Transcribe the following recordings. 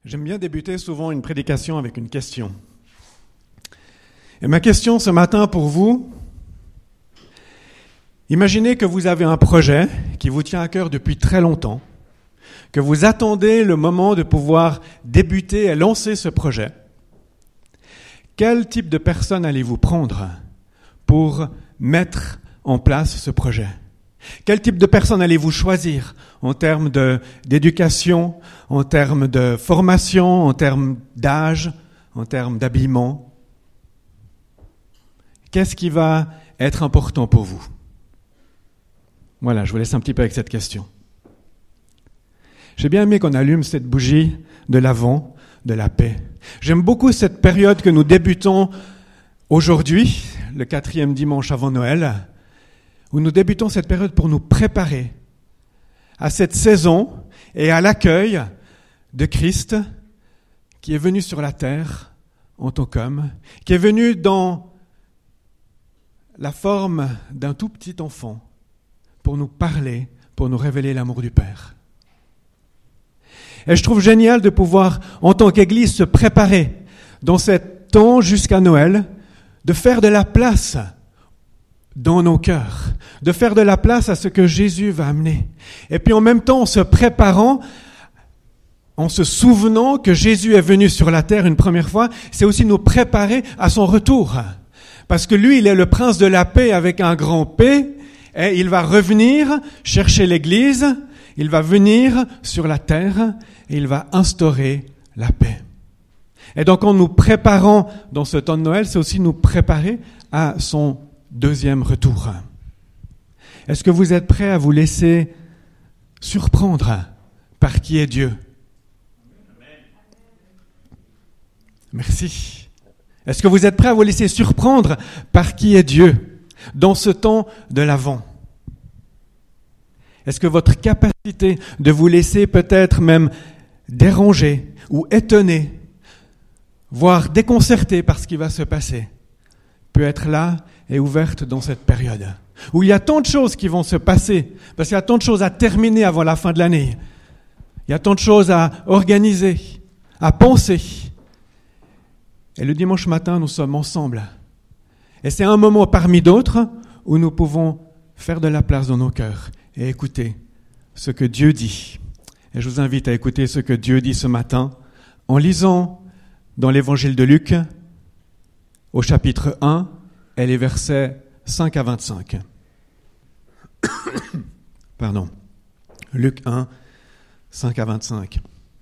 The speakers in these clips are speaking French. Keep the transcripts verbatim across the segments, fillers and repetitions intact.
J'aime bien débuter souvent une prédication avec une question. Et ma question ce matin pour vous, imaginez que vous avez un projet qui vous tient à cœur depuis très longtemps, que vous attendez le moment de pouvoir débuter et lancer ce projet. Quel type de personne allez-vous prendre pour mettre en place ce projet ? Quel type de personne allez-vous choisir en termes de, d'éducation, en termes de formation, en termes d'âge, en termes d'habillement ? Qu'est-ce qui va être important pour vous ? Voilà, je vous laisse un petit peu avec cette question. J'ai bien aimé qu'on allume cette bougie de l'Avent, de la paix. J'aime beaucoup cette période que nous débutons aujourd'hui, le quatrième dimanche avant Noël, où nous débutons cette période pour nous préparer à cette saison et à l'accueil de Christ qui est venu sur la terre en tant qu'homme, qui est venu dans la forme d'un tout petit enfant pour nous parler, pour nous révéler l'amour du Père. Et je trouve génial de pouvoir, en tant qu'Église, se préparer dans ce temps jusqu'à Noël, de faire de la place dans nos cœurs, de faire de la place à ce que Jésus va amener. Et puis en même temps, en se préparant, en se souvenant que Jésus est venu sur la terre une première fois, c'est aussi nous préparer à son retour. Parce que lui, il est le prince de la paix avec un grand P, et il va revenir chercher l'Église, il va venir sur la terre, et il va instaurer la paix. Et donc en nous préparant dans ce temps de Noël, c'est aussi nous préparer à son deuxième retour. Est-ce que vous êtes prêts à vous laisser surprendre par qui est Dieu ? Merci. Est-ce que vous êtes prêts à vous laisser surprendre par qui est Dieu dans ce temps de l'Avent ? Est-ce que votre capacité de vous laisser peut-être même déranger ou étonner, voire déconcerter par ce qui va se passer, peut être là et ouverte dans cette période où il y a tant de choses qui vont se passer, parce qu'il y a tant de choses à terminer avant la fin de l'année. Il y a tant de choses à organiser, à penser. Et le dimanche matin, nous sommes ensemble. Et c'est un moment parmi d'autres où nous pouvons faire de la place dans nos cœurs et écouter ce que Dieu dit. Et je vous invite à écouter ce que Dieu dit ce matin en lisant dans l'évangile de Luc, au chapitre un, et les versets cinq à vingt-cinq. Pardon. Luc un, cinq à vingt-cinq.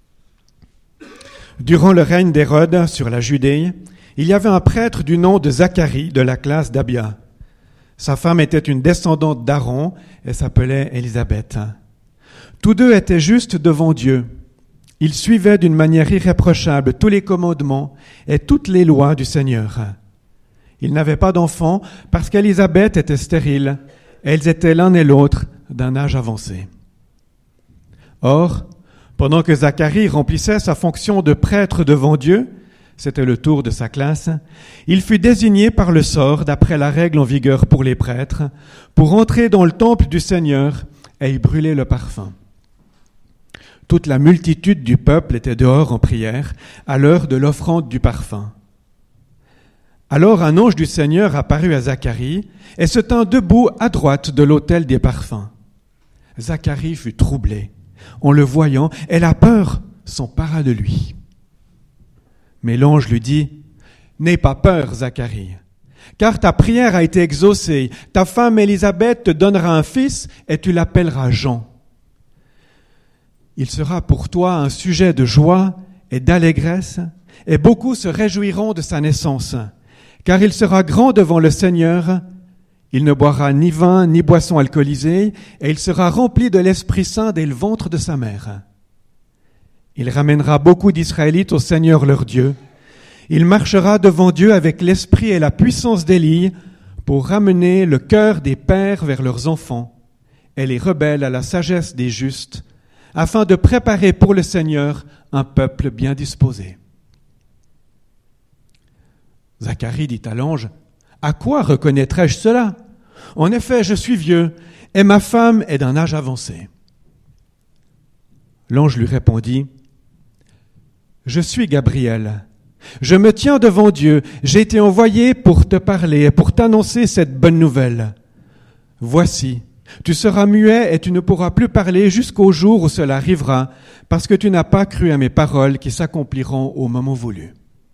Durant le règne d'Hérode sur la Judée, il y avait un prêtre du nom de Zacharie de la classe d'Abia. Sa femme était une descendante d'Aaron et s'appelait Élisabeth. Tous deux étaient justes devant Dieu. Ils suivaient d'une manière irréprochable tous les commandements et toutes les lois du Seigneur. Ils n'avaient pas d'enfants parce qu'Élisabeth était stérile et ils étaient l'un et l'autre d'un âge avancé. Or, pendant que Zacharie remplissait sa fonction de prêtre devant Dieu, c'était le tour de sa classe, il fut désigné par le sort, d'après la règle en vigueur pour les prêtres, pour entrer dans le temple du Seigneur et y brûler le parfum. Toute la multitude du peuple était dehors en prière à l'heure de l'offrande du parfum. Alors un ange du Seigneur apparut à Zacharie et se tint debout à droite de l'autel des parfums. Zacharie fut troublé en le voyant et la peur s'empara de lui. Mais l'ange lui dit : « N'aie pas peur, Zacharie, car ta prière a été exaucée. Ta femme Élisabeth te donnera un fils et tu l'appelleras Jean. Il sera pour toi un sujet de joie et d'allégresse, et beaucoup se réjouiront de sa naissance. Car il sera grand devant le Seigneur, il ne boira ni vin ni boisson alcoolisée, et il sera rempli de l'Esprit Saint dès le ventre de sa mère. Il ramènera beaucoup d'Israélites au Seigneur leur Dieu. Il marchera devant Dieu avec l'esprit et la puissance d'Élie pour ramener le cœur des pères vers leurs enfants et les rebelles à la sagesse des justes, afin de préparer pour le Seigneur un peuple bien disposé. » Zacharie dit à l'ange : « À quoi reconnaîtrai-je cela ? En effet, je suis vieux, et ma femme est d'un âge avancé. » L'ange lui répondit : « Je suis Gabriel. Je me tiens devant Dieu. J'ai été envoyé pour te parler et pour t'annoncer cette bonne nouvelle. Voici, tu seras muet et tu ne pourras plus parler jusqu'au jour où cela arrivera, parce que tu n'as pas cru à mes paroles qui s'accompliront au moment voulu. »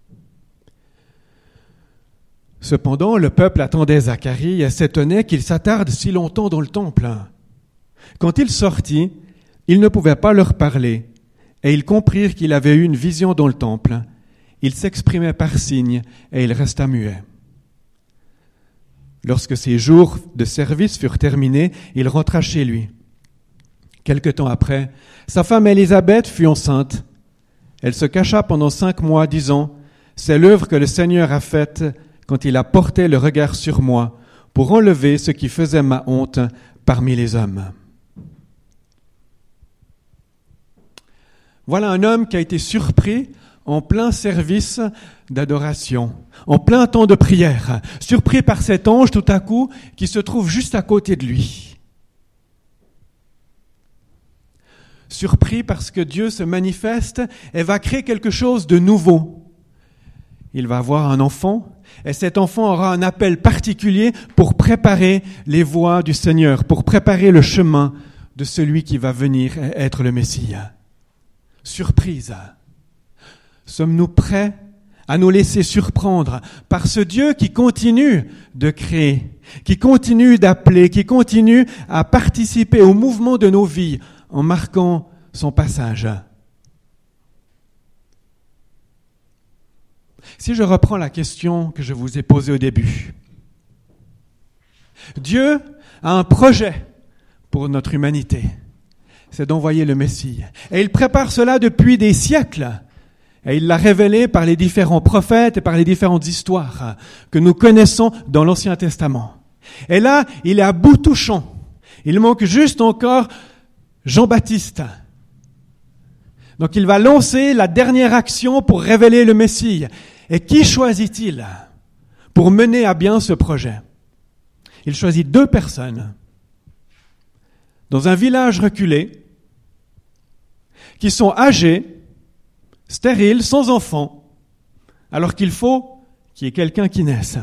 Cependant, le peuple attendait Zacharie et s'étonnait qu'il s'attarde si longtemps dans le temple. Quand il sortit, il ne pouvait pas leur parler, et ils comprirent qu'il avait eu une vision dans le temple. Il s'exprimait par signes, et il resta muet. Lorsque ses jours de service furent terminés, il rentra chez lui. Quelque temps après, sa femme Élisabeth fut enceinte. Elle se cacha pendant cinq mois, disant « C'est l'œuvre que le Seigneur a faite quand il a porté le regard sur moi pour enlever ce qui faisait ma honte parmi les hommes. » Voilà un homme qui a été surpris en plein service d'adoration, en plein temps de prière, surpris par cet ange tout à coup qui se trouve juste à côté de lui. Surpris parce que Dieu se manifeste et va créer quelque chose de nouveau. Il va avoir un enfant et cet enfant aura un appel particulier pour préparer les voies du Seigneur, pour préparer le chemin de celui qui va venir être le Messie. Surprise. Sommes-nous prêts à nous laisser surprendre par ce Dieu qui continue de créer, qui continue d'appeler, qui continue à participer au mouvement de nos vies en marquant son passage? Si je reprends la question que je vous ai posée au début, Dieu a un projet pour notre humanité, c'est d'envoyer le Messie. Et il prépare cela depuis des siècles. Et il l'a révélé par les différents prophètes et par les différentes histoires que nous connaissons dans l'Ancien Testament. Et là, il est à bout touchant. Il manque juste encore Jean-Baptiste. Donc il va lancer la dernière action pour révéler le Messie. Et qui choisit-il pour mener à bien ce projet? Il choisit deux personnes dans un village reculé qui sont âgés, stériles, sans enfants, alors qu'il faut qu'il y ait quelqu'un qui naisse.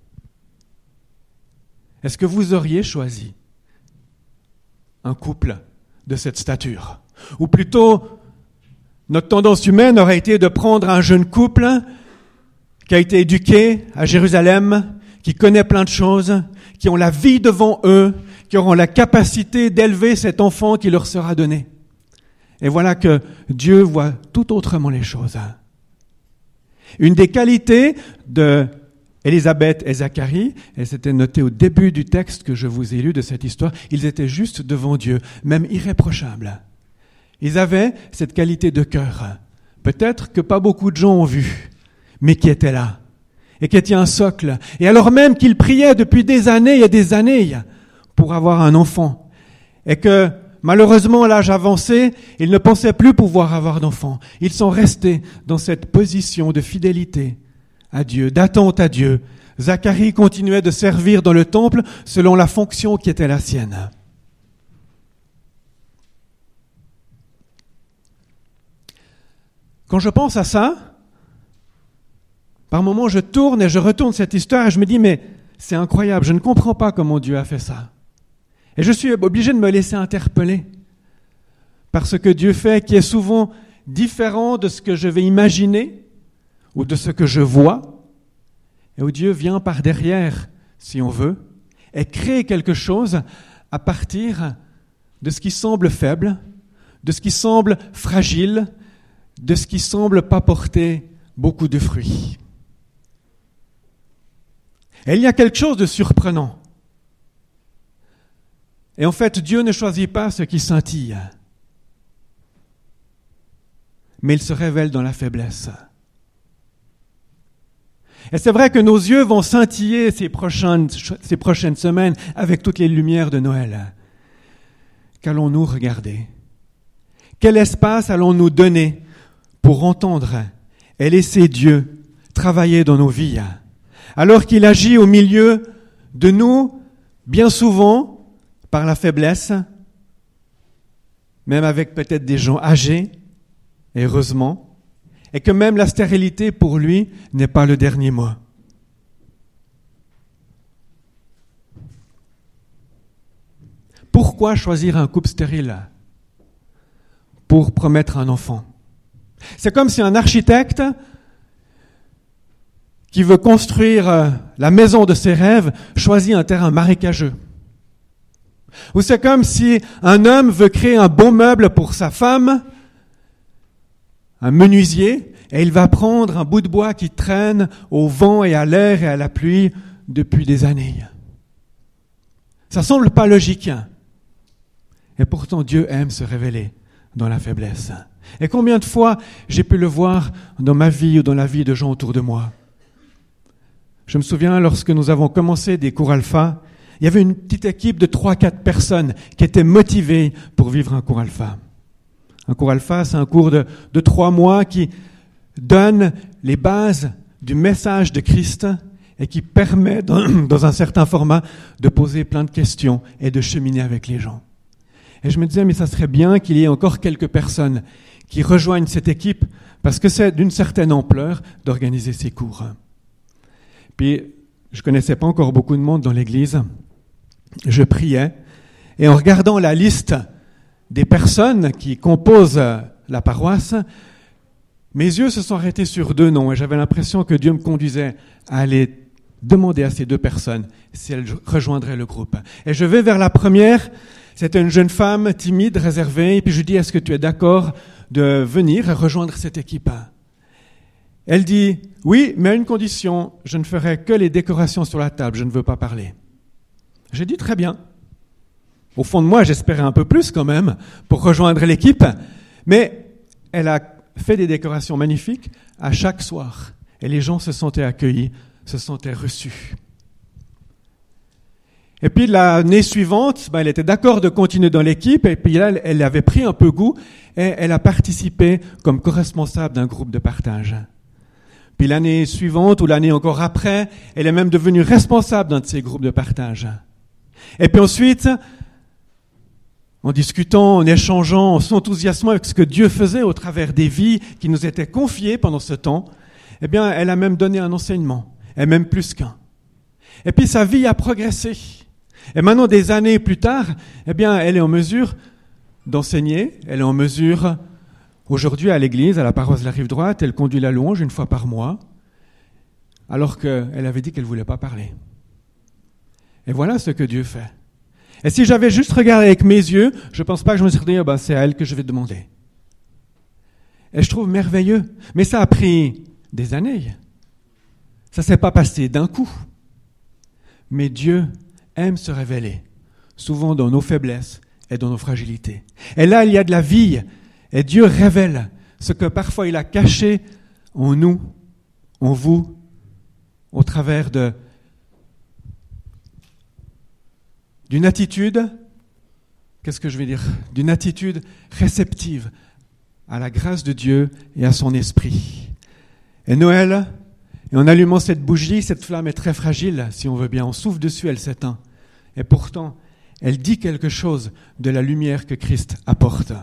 Est-ce que vous auriez choisi un couple de cette stature? Ou plutôt, notre tendance humaine aurait été de prendre un jeune couple qui a été éduqué à Jérusalem, qui connaît plein de choses, qui ont la vie devant eux, qui auront la capacité d'élever cet enfant qui leur sera donné. Et voilà que Dieu voit tout autrement les choses. Une des qualités de Élisabeth et Zacharie, et c'était noté au début du texte que je vous ai lu de cette histoire, ils étaient juste devant Dieu, même irréprochables. Ils avaient cette qualité de cœur, peut-être que pas beaucoup de gens ont vu, mais qui était là, et qui était un socle. Et alors même qu'ils priaient depuis des années et des années pour avoir un enfant, et que malheureusement, à l'âge avancé, ils ne pensaient plus pouvoir avoir d'enfants. Ils sont restés dans cette position de fidélité à Dieu, d'attente à Dieu. Zacharie continuait de servir dans le temple selon la fonction qui était la sienne. Quand je pense à ça, par moments, je tourne et je retourne cette histoire et je me dis, mais c'est incroyable, je ne comprends pas comment Dieu a fait ça. Et je suis obligé de me laisser interpeller par ce que Dieu fait, qui est souvent différent de ce que je vais imaginer ou de ce que je vois, et où Dieu vient par derrière, si on veut, et crée quelque chose à partir de ce qui semble faible, de ce qui semble fragile, de ce qui semble pas porter beaucoup de fruits. Et il y a quelque chose de surprenant. Et en fait, Dieu ne choisit pas ce qui scintille, mais il se révèle dans la faiblesse. Et c'est vrai que nos yeux vont scintiller ces prochaines, ces prochaines semaines avec toutes les lumières de Noël. Qu'allons-nous regarder? Quel espace allons-nous donner pour entendre et laisser Dieu travailler dans nos vies, alors qu'il agit au milieu de nous, bien souvent, par la faiblesse, même avec peut-être des gens âgés, et heureusement, et que même la stérilité pour lui n'est pas le dernier mot. Pourquoi choisir un couple stérile pour promettre un enfant? C'est comme si un architecte qui veut construire la maison de ses rêves choisit un terrain marécageux. Ou c'est comme si un homme veut créer un beau meuble pour sa femme, un menuisier, et il va prendre un bout de bois qui traîne au vent et à l'air et à la pluie depuis des années. Ça semble pas logique. Et pourtant, Dieu aime se révéler dans la faiblesse. Et combien de fois j'ai pu le voir dans ma vie ou dans la vie de gens autour de moi. Je me souviens, lorsque nous avons commencé des cours alpha, il y avait une petite équipe de trois quatre personnes qui étaient motivées pour vivre un cours alpha. Un cours alpha, c'est un cours de, de trois mois qui donne les bases du message de Christ et qui permet, dans, dans un certain format, de poser plein de questions et de cheminer avec les gens. Et je me disais, mais ça serait bien qu'il y ait encore quelques personnes qui rejoignent cette équipe parce que c'est d'une certaine ampleur d'organiser ces cours. Puis, je ne connaissais pas encore beaucoup de monde dans l'église. Je priais et en regardant la liste des personnes qui composent la paroisse, mes yeux se sont arrêtés sur deux noms et j'avais l'impression que Dieu me conduisait à aller demander à ces deux personnes si elles rejoindraient le groupe. Et je vais vers la première. C'était une jeune femme timide, réservée, et puis je lui dis, est-ce que tu es d'accord de venir et rejoindre cette équipe? Elle dit, oui, mais à une condition, je ne ferai que les décorations sur la table, je ne veux pas parler. J'ai dit, très bien. Au fond de moi, j'espérais un peu plus quand même pour rejoindre l'équipe, mais elle a fait des décorations magnifiques à chaque soir, et les gens se sentaient accueillis, se sentaient reçus. Et puis l'année suivante, ben, elle était d'accord de continuer dans l'équipe, et puis là, elle avait pris un peu goût, et elle a participé comme co-responsable d'un groupe de partage. Puis l'année suivante, ou l'année encore après, elle est même devenue responsable d'un de ces groupes de partage. Et puis ensuite, en discutant, en échangeant, en s'enthousiasmant avec ce que Dieu faisait au travers des vies qui nous étaient confiées pendant ce temps, eh bien, elle a même donné un enseignement, et même plus qu'un. Et puis sa vie a progressé. Et maintenant, des années plus tard, eh bien, elle est en mesure d'enseigner, elle est en mesure, aujourd'hui à l'église, à la paroisse de la Rive-Droite, elle conduit la louange une fois par mois, alors qu'elle avait dit qu'elle ne voulait pas parler. Et voilà ce que Dieu fait. Et si j'avais juste regardé avec mes yeux, je ne pense pas que je me serais dit, oh ben, c'est à elle que je vais demander. Et je trouve merveilleux. Mais ça a pris des années. Ça ne s'est pas passé d'un coup. Mais Dieu aime se révéler, souvent dans nos faiblesses et dans nos fragilités. Et là, il y a de la vie, et Dieu révèle ce que parfois il a caché en nous, en vous, au travers de, d'une attitude, qu'est-ce que je vais dire, d'une attitude réceptive à la grâce de Dieu et à son esprit. Et Noël, et en allumant cette bougie, cette flamme est très fragile, si on veut bien. On souffle dessus, elle s'éteint. Et pourtant, elle dit quelque chose de la lumière que Christ apporte.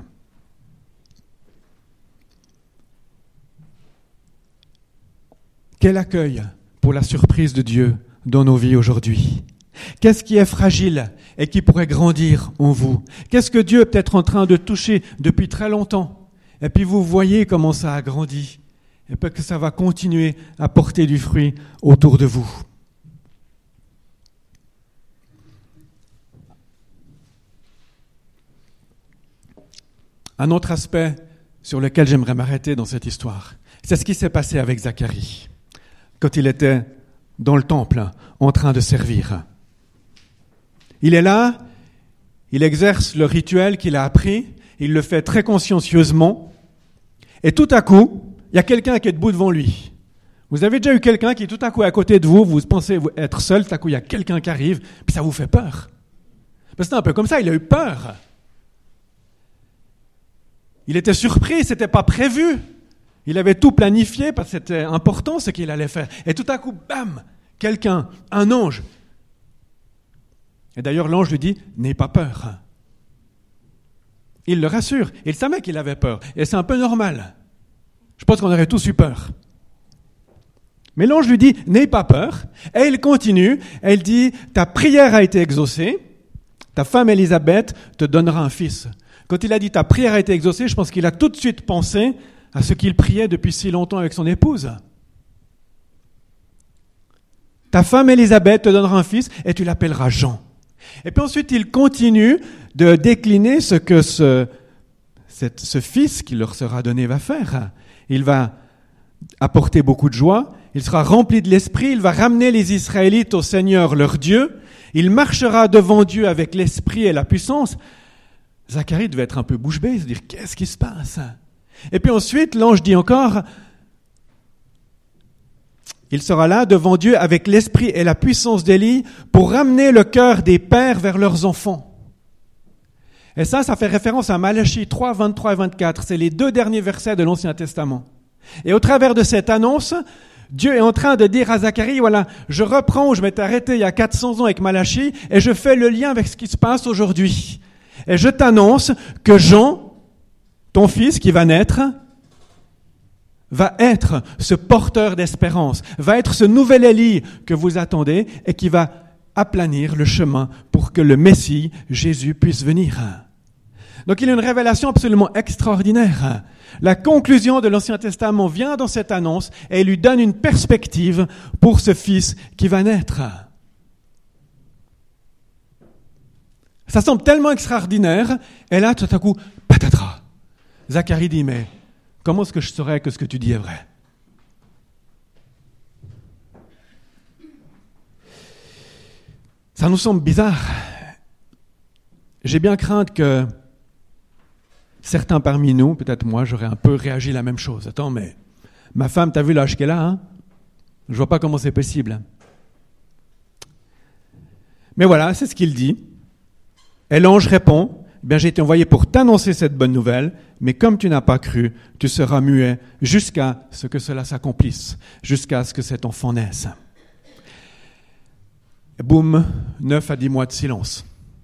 Quel accueil pour la surprise de Dieu dans nos vies aujourd'hui. Qu'est-ce qui est fragile et qui pourrait grandir en vous? Qu'est-ce que Dieu est peut-être en train de toucher depuis très longtemps? Et puis vous voyez comment ça a grandi. Et peut-être que ça va continuer à porter du fruit autour de vous. Un autre aspect sur lequel j'aimerais m'arrêter dans cette histoire, c'est ce qui s'est passé avec Zacharie, quand il était dans le temple, en train de servir. Il est là, il exerce le rituel qu'il a appris, il le fait très consciencieusement, et tout à coup, il y a quelqu'un qui est debout devant lui. Vous avez déjà eu quelqu'un qui tout à coup est à côté de vous, vous pensez être seul, tout à coup il y a quelqu'un qui arrive, puis ça vous fait peur. Parce que c'est un peu comme ça, il a eu peur. Il était surpris, c'était pas prévu. Il avait tout planifié parce que c'était important ce qu'il allait faire. Et tout à coup, bam, quelqu'un, un ange. Et d'ailleurs, l'ange lui dit, n'aie pas peur. Il le rassure. Il savait qu'il avait peur. Et c'est un peu normal. Je pense qu'on aurait tous eu peur. Mais l'ange lui dit, n'aie pas peur. Et il continue, elle dit, ta prière a été exaucée, ta femme Élisabeth te donnera un fils. Quand il a dit ta prière a été exaucée, je pense qu'il a tout de suite pensé à ce qu'il priait depuis si longtemps avec son épouse. Ta femme Élisabeth te donnera un fils et tu l'appelleras Jean. Et puis ensuite, il continue de décliner ce que ce, cette, ce fils qui leur sera donné va faire. Il va apporter beaucoup de joie, il sera rempli de l'esprit, il va ramener les Israélites au Seigneur leur Dieu, il marchera devant Dieu avec l'esprit et la puissance. Zacharie devait être un peu bouche bée, se dire qu'est-ce qui se passe? Et puis ensuite, l'ange dit encore, il sera là devant Dieu avec l'esprit et la puissance d'Élie pour ramener le cœur des pères vers leurs enfants. Et ça, ça fait référence à Malachie trois, vingt-trois et vingt-quatre. C'est les deux derniers versets de l'Ancien Testament. Et au travers de cette annonce, Dieu est en train de dire à Zacharie, voilà, je reprends où je m'étais arrêté il y a quatre cents ans avec Malachie et je fais le lien avec ce qui se passe aujourd'hui. Et je t'annonce que Jean, ton fils qui va naître, va être ce porteur d'espérance, va être ce nouvel Élie que vous attendez et qui va aplanir le chemin pour que le Messie, Jésus, puisse venir. Donc il y a une révélation absolument extraordinaire. La conclusion de l'Ancien Testament vient dans cette annonce et il lui donne une perspective pour ce fils qui va naître. Ça semble tellement extraordinaire, et là, tout à coup, patatras. Zacharie dit, mais comment est-ce que je saurais que ce que tu dis est vrai? Ça nous semble bizarre. J'ai bien crainte que certains parmi nous, peut-être moi, j'aurais un peu réagi la même chose. Attends, mais ma femme, t'as vu l'âge qu'elle a, hein? Je vois pas comment c'est possible. Mais voilà, c'est ce qu'il dit. Et l'ange répond, bien, j'ai été envoyé pour t'annoncer cette bonne nouvelle, mais comme tu n'as pas cru, tu seras muet jusqu'à ce que cela s'accomplisse, jusqu'à ce que cet enfant naisse. Et boum, neuf à dix mois de silence.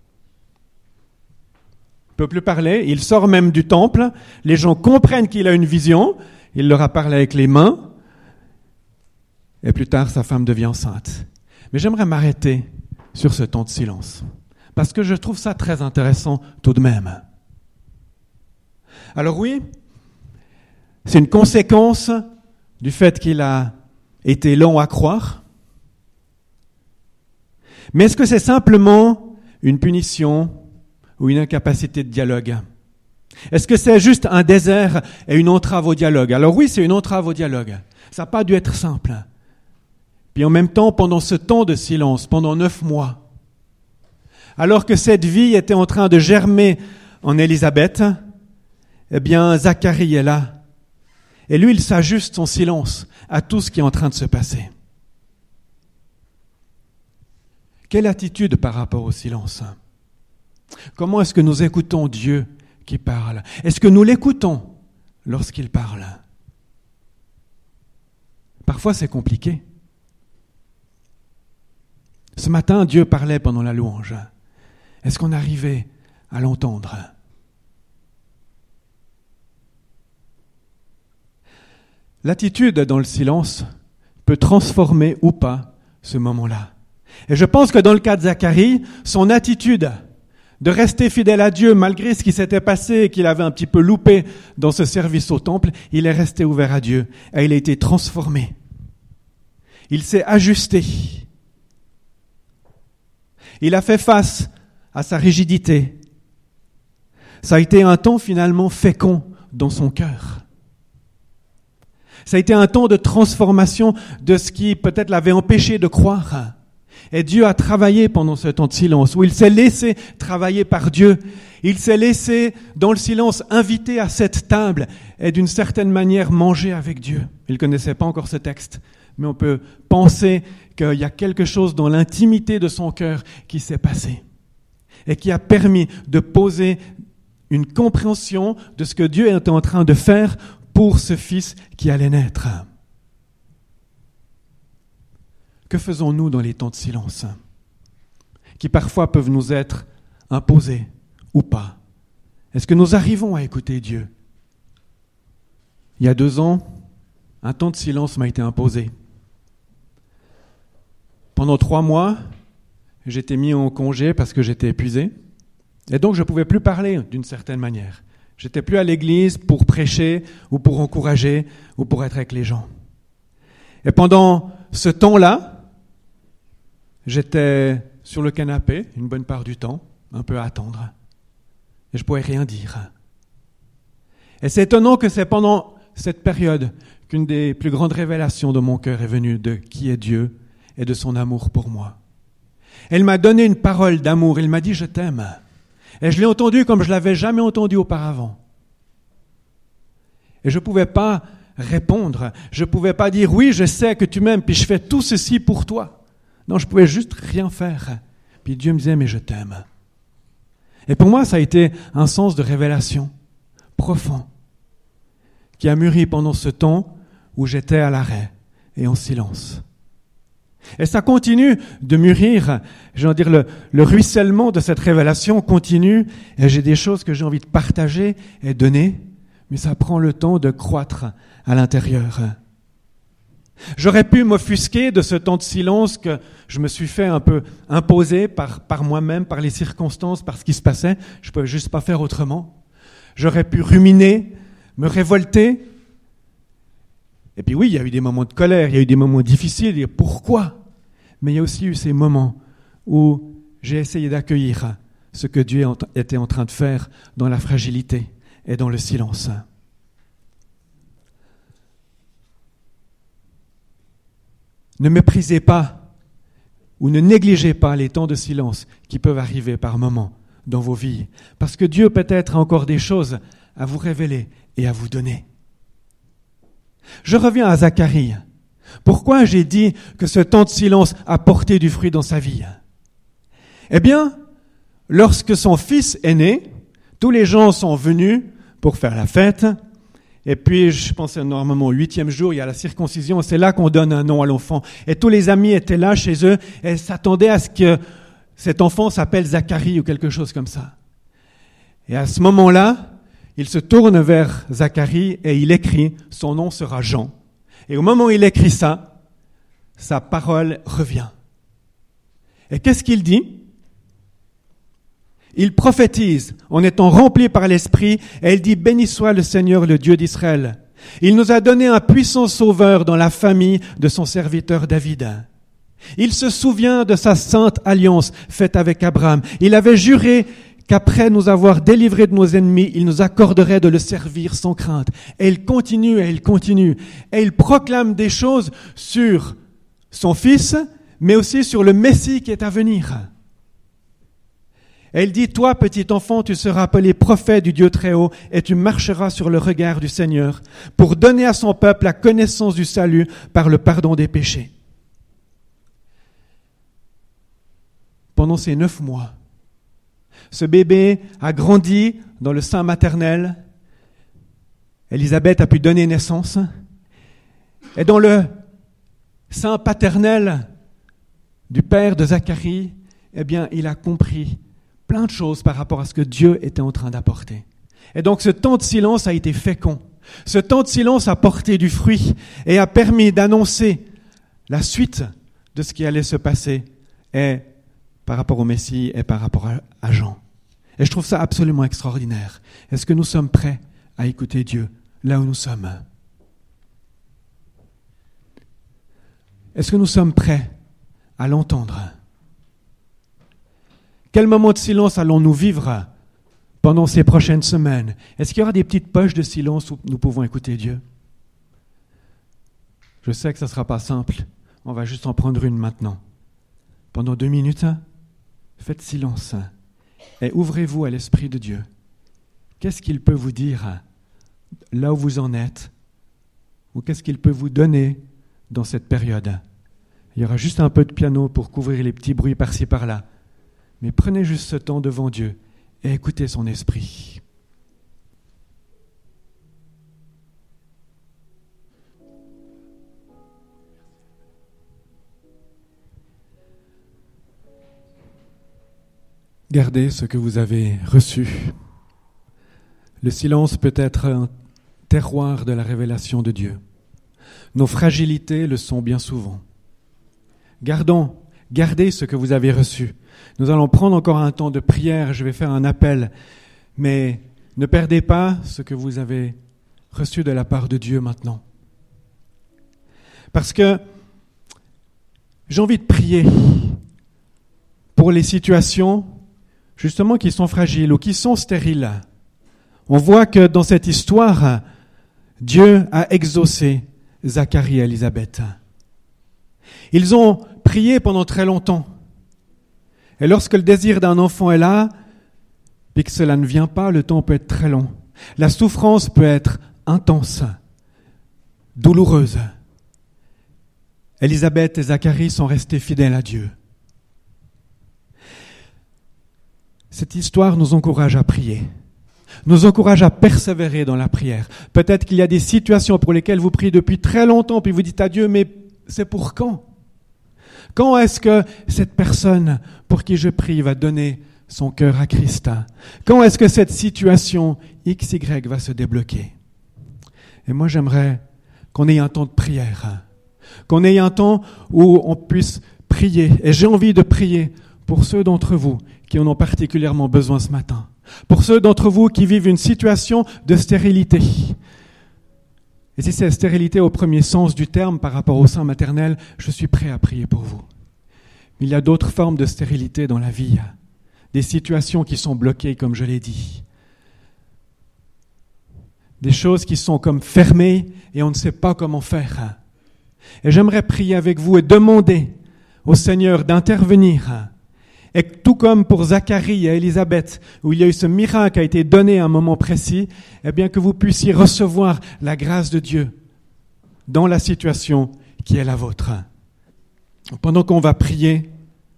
Il ne peut plus parler, il sort même du temple, les gens comprennent qu'il a une vision, il leur a parlé avec les mains, et plus tard, sa femme devient enceinte. Mais j'aimerais m'arrêter sur ce temps de silence, parce que je trouve ça très intéressant tout de même. Alors oui, c'est une conséquence du fait qu'il a été long à croire, mais est-ce que c'est simplement une punition ou une incapacité de dialogue? Est-ce que c'est juste un désert et une entrave au dialogue? Alors oui, c'est une entrave au dialogue. Ça n'a pas dû être simple. Puis en même temps, pendant ce temps de silence, pendant neuf mois, alors que cette vie était en train de germer en Élisabeth, eh bien, Zacharie est là. Et lui, il s'ajuste son silence à tout ce qui est en train de se passer. Quelle attitude par rapport au silence? Comment est-ce que nous écoutons Dieu qui parle? Est-ce que nous l'écoutons lorsqu'il parle? Parfois, c'est compliqué. Ce matin, Dieu parlait pendant la louange. Est-ce qu'on arrivait à l'entendre? L'attitude dans le silence peut transformer ou pas ce moment-là. Et je pense que dans le cas de Zacharie, son attitude de rester fidèle à Dieu malgré ce qui s'était passé et qu'il avait un petit peu loupé dans ce service au temple, il est resté ouvert à Dieu et il a été transformé. Il s'est ajusté. Il a fait face à sa rigidité. Ça a été un temps finalement fécond dans son cœur. Ça a été un temps de transformation de ce qui peut-être l'avait empêché de croire. Et Dieu a travaillé pendant ce temps de silence, où il s'est laissé travailler par Dieu. Il s'est laissé, dans le silence, inviter à cette table et d'une certaine manière manger avec Dieu. Il ne connaissait pas encore ce texte, mais on peut penser qu'il y a quelque chose dans l'intimité de son cœur qui s'est passé et qui a permis de poser une compréhension de ce que Dieu était en train de faire pour ce fils qui allait naître. Que faisons-nous dans les temps de silence, qui parfois peuvent nous être imposés ou pas? Est-ce que nous arrivons à écouter Dieu? Il y a deux ans, un temps de silence m'a été imposé. Pendant trois mois, j'étais mis en congé parce que j'étais épuisé. Et donc, je ne pouvais plus parler d'une certaine manière. Je n'étais plus à l'église pour prêcher ou pour encourager ou pour être avec les gens. Et pendant ce temps-là, j'étais sur le canapé une bonne part du temps, un peu à attendre. Et je ne pouvais rien dire. Et c'est étonnant que c'est pendant cette période qu'une des plus grandes révélations de mon cœur est venue de qui est Dieu et de son amour pour moi. Elle m'a donné une parole d'amour, il m'a dit « je t'aime ». Et je l'ai entendu comme je ne l'avais jamais entendu auparavant. Et je ne pouvais pas répondre, je ne pouvais pas dire « oui, je sais que tu m'aimes, puis je fais tout ceci pour toi ». Non, je pouvais juste rien faire. Puis Dieu me disait « mais je t'aime ». Et pour moi, ça a été un sens de révélation profond qui a mûri pendant ce temps où j'étais à l'arrêt et en silence. Et ça continue de mûrir, j'ai envie de dire, le, le ruissellement de cette révélation continue, et j'ai des choses que j'ai envie de partager et donner, mais ça prend le temps de croître à l'intérieur. J'aurais pu m'offusquer de ce temps de silence que je me suis fait un peu imposer par, par moi-même, par les circonstances, par ce qui se passait. Je ne pouvais juste pas faire autrement. J'aurais pu ruminer, me révolter. Et puis oui, il y a eu des moments de colère, il y a eu des moments difficiles, dire pourquoi ? Mais il y a aussi eu ces moments où j'ai essayé d'accueillir ce que Dieu était en train de faire dans la fragilité et dans le silence. Ne méprisez pas ou ne négligez pas les temps de silence qui peuvent arriver par moments dans vos vies, parce que Dieu peut-être a encore des choses à vous révéler et à vous donner. Je reviens à Zacharie. Pourquoi j'ai dit que ce temps de silence a porté du fruit dans sa vie ? Eh bien, lorsque son fils est né, tous les gens sont venus pour faire la fête. Et puis, je pense normalement au huitième jour, il y a la circoncision. C'est là qu'on donne un nom à l'enfant. Et tous les amis étaient là chez eux et s'attendaient à ce que cet enfant s'appelle Zacharie ou quelque chose comme ça. Et à ce moment-là, il se tourne vers Zacharie et il écrit « Son nom sera Jean ». Et au moment où il écrit ça, sa parole revient. Et qu'est-ce qu'il dit ? Il prophétise en étant rempli par l'Esprit et il dit « Béni soit le Seigneur, le Dieu d'Israël. Il nous a donné un puissant sauveur dans la famille de son serviteur David. Il se souvient de sa sainte alliance faite avec Abraham. Il avait juré qu'après nous avoir délivrés de nos ennemis, il nous accorderait de le servir sans crainte. » Et il continue, et il continue. Et il proclame des choses sur son fils, mais aussi sur le Messie qui est à venir. Et il dit, « Toi, petit enfant, tu seras appelé prophète du Dieu Très-Haut, et tu marcheras sur le regard du Seigneur, pour donner à son peuple la connaissance du salut par le pardon des péchés. » Pendant ces neuf mois, ce bébé a grandi dans le sein maternel. Élisabeth a pu donner naissance. Et dans le sein paternel du père de Zacharie, eh bien, il a compris plein de choses par rapport à ce que Dieu était en train d'apporter. Et donc, ce temps de silence a été fécond. Ce temps de silence a porté du fruit et a permis d'annoncer la suite de ce qui allait se passer et par rapport au Messie et par rapport à Jean. Et je trouve ça absolument extraordinaire. Est-ce que nous sommes prêts à écouter Dieu là où nous sommes ? Est-ce que nous sommes prêts à l'entendre ? Quel moment de silence allons-nous vivre pendant ces prochaines semaines ? Est-ce qu'il y aura des petites poches de silence où nous pouvons écouter Dieu ? Je sais que ça ne sera pas simple. On va juste en prendre une maintenant. Pendant deux minutes, faites silence et ouvrez-vous à l'Esprit de Dieu. Qu'est-ce qu'il peut vous dire là où vous en êtes, ou qu'est-ce qu'il peut vous donner dans cette période ? Il y aura juste un peu de piano pour couvrir les petits bruits par-ci par-là, mais prenez juste ce temps devant Dieu et écoutez son Esprit. Gardez ce que vous avez reçu. Le silence peut être un terroir de la révélation de Dieu. Nos fragilités le sont bien souvent. Gardons, gardez ce que vous avez reçu. Nous allons prendre encore un temps de prière, je vais faire un appel, mais ne perdez pas ce que vous avez reçu de la part de Dieu maintenant. Parce que j'ai envie de prier pour les situations justement qui sont fragiles ou qui sont stériles. On voit que dans cette histoire, Dieu a exaucé Zacharie et Élisabeth. Ils ont prié pendant très longtemps. Et lorsque le désir d'un enfant est là, puis que cela ne vient pas, le temps peut être très long. La souffrance peut être intense, douloureuse. Élisabeth et Zacharie sont restés fidèles à Dieu. Cette histoire nous encourage à prier, nous encourage à persévérer dans la prière. Peut-être qu'il y a des situations pour lesquelles vous priez depuis très longtemps, puis vous dites à Dieu, mais c'est pour quand ? Quand est-ce que cette personne pour qui je prie va donner son cœur à Christ ? Quand est-ce que cette situation X Y va se débloquer ? Et moi, j'aimerais qu'on ait un temps de prière, qu'on ait un temps où on puisse prier. Et j'ai envie de prier pour ceux d'entre vous qui en ont particulièrement besoin ce matin, pour ceux d'entre vous qui vivent une situation de stérilité. Et si c'est stérilité au premier sens du terme par rapport au sein maternel, je suis prêt à prier pour vous. Mais il y a d'autres formes de stérilité dans la vie, des situations qui sont bloquées, comme je l'ai dit. Des choses qui sont comme fermées et on ne sait pas comment faire. Et j'aimerais prier avec vous et demander au Seigneur d'intervenir. Et tout comme pour Zacharie et Élisabeth, où il y a eu ce miracle qui a été donné à un moment précis, eh bien que vous puissiez recevoir la grâce de Dieu dans la situation qui est la vôtre. Pendant qu'on va prier,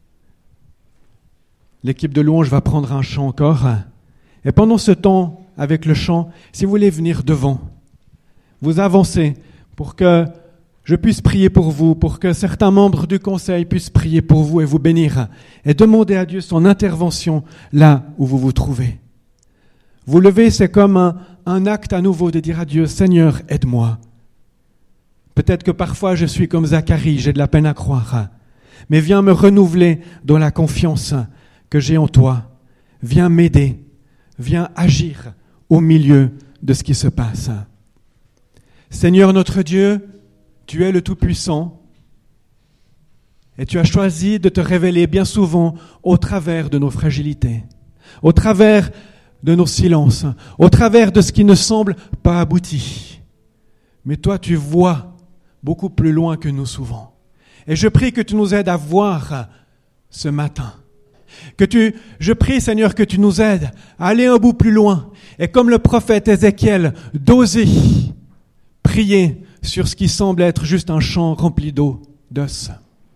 l'équipe de louange va prendre un chant encore. Et pendant ce temps, avec le chant, si vous voulez venir devant, vous avancez pour que je puisse prier pour vous, pour que certains membres du conseil puissent prier pour vous et vous bénir, et demander à Dieu son intervention là où vous vous trouvez. Vous levez, c'est comme un, un acte à nouveau de dire à Dieu, Seigneur, aide-moi. Peut-être que parfois je suis comme Zacharie, j'ai de la peine à croire, mais viens me renouveler dans la confiance que j'ai en toi. Viens m'aider, viens agir au milieu de ce qui se passe. Seigneur notre Dieu, tu es le Tout-Puissant et tu as choisi de te révéler bien souvent au travers de nos fragilités, au travers de nos silences, au travers de ce qui ne semble pas abouti. Mais toi, tu vois beaucoup plus loin que nous souvent. Et je prie que tu nous aides à voir ce matin. Que tu, je prie, Seigneur, que tu nous aides à aller un bout plus loin. Et comme le prophète Ézéchiel, d'oser prier sur ce qui semble être juste un champ rempli d'eau, d'os.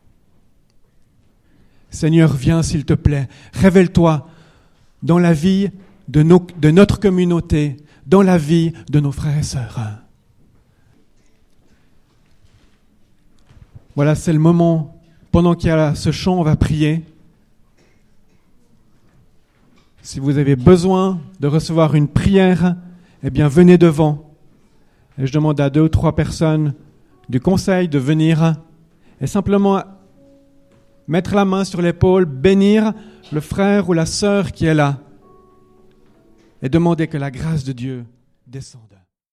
Seigneur, viens s'il te plaît, révèle-toi dans la vie de, nos, de notre communauté, dans la vie de nos frères et sœurs. Voilà, c'est le moment, pendant qu'il y a ce chant, on va prier. Si vous avez besoin de recevoir une prière, eh bien venez devant. Et je demande à deux ou trois personnes du conseil de venir et simplement mettre la main sur l'épaule, bénir le frère ou la sœur qui est là et demander que la grâce de Dieu descende.